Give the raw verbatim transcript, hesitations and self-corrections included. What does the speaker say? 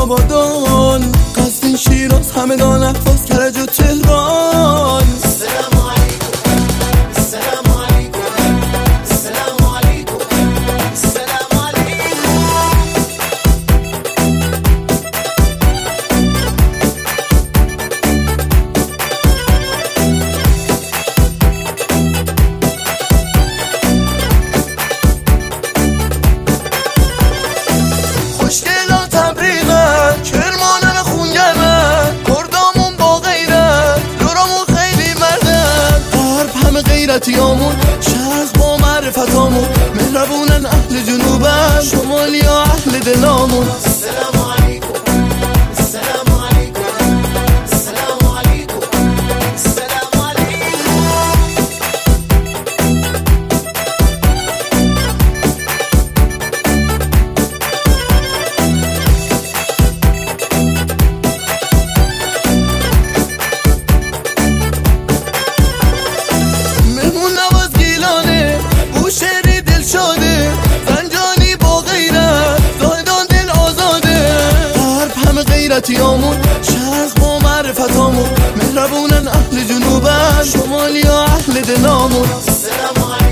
آبادان، قصد شیراز، همدان، اهواز، کرج و تهران. السلام علیکم، السلام علیکم، السلام علیکم، السلام علیکم. خوشگلا تبریقن، کرمانن خونگرمن، کردامون با غیرت، لورامون خیلی مردن. غرب همه غیرتیامون، شرق با معرفتامون، مهربونن اهل جنوبن، شمالی ها اهل دلامون. السلام علیکم، السلام علیکم، السلام علیکم، السلام علیکم. مهمون نواز گیلانه، بوشهری دل شاده، زنجانی با غیرت، زاهدان دل آزاده. غرب همه غیرتیامون، شرق با معرفتامون، مهربونن اهل جنوبن، شمالی ها اهل دلامون. السلام علیکم.